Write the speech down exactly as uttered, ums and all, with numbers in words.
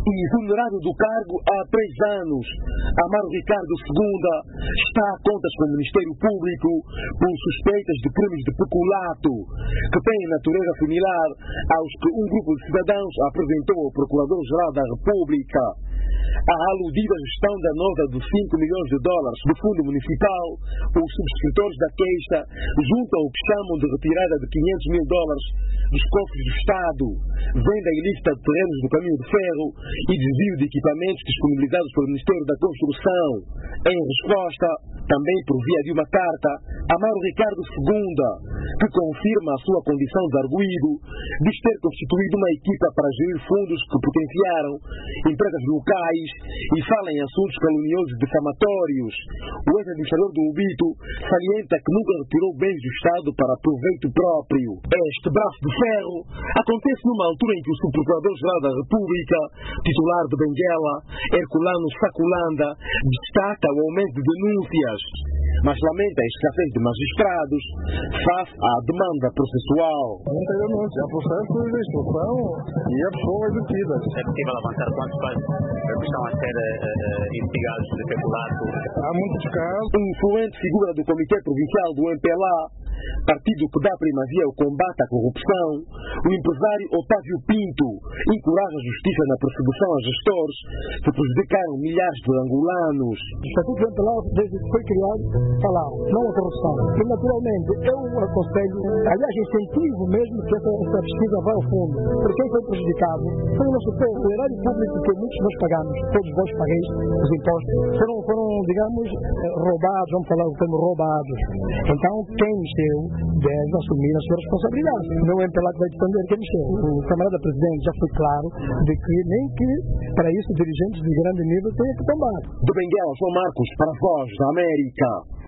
Exonerado do cargo há três anos, Amaro Ricardo segunda está a contas com o Ministério Público por suspeitas de crimes de peculato, que têm natureza similar aos que um grupo de cidadãos apresentou ao Procurador-Geral da República. A aludida gestão danosa de cinco milhões de dólares do Fundo Municipal, os subscritores da queixa juntam o que chamam de retirada de quinhentos mil dólares dos cofres do Estado, venda ilícita de terrenos do caminho de ferro e desvio de equipamentos disponibilizados pelo Ministério da Construção. Em resposta, também por via de uma carta, Amaro Ricardo segunda, que confirma a sua condição de arguido, diz ter constituído uma equipa para gerir fundos que potenciaram empresas locais e fala em assuntos caluniosos e difamatórios. O ex-administrador do Ubito salienta que nunca retirou bens do Estado para proveito próprio. Este braço de ferro acontece numa altura em que o Subprocurador-Geral da República, titular de Benguela, Herculano Saculanda, destaca o aumento de denúncias, mas lamenta a escassez de magistrados face à demanda processual. Anteriormente, há processo de instrução e a pessoa é detida. É possível avançar quantos casos estão a ser uh, investigados de peculato? Há muitos casos. Influente figura do Comitê Provincial do M P L A, partido que dá primazia ao combate à corrupção, o empresário Otávio Pinto encoraja a justiça na perseguição a gestores que prejudicaram milhares de angolanos. O Estatuto do M P L A, desde que foi criado, falaram não a corrupção. E, naturalmente, eu aconselho, aliás, incentivo mesmo que essa, essa pesquisa vá ao fundo. Porque quem foi prejudicado foi o nosso povo, o erário público que muitos nós pagamos, todos vós pagueis os impostos, foram, foram, digamos, roubados, vamos falar o termo roubados. Então, quem mexeu deve assumir a sua responsabilidade. Não é o M P L A que vai defender quem mexeu. O camarada presidente já foi claro de que nem que, para isso, dirigentes de grande nível tenham que tomar. De Benguela, João Marcos, para a Voz da América.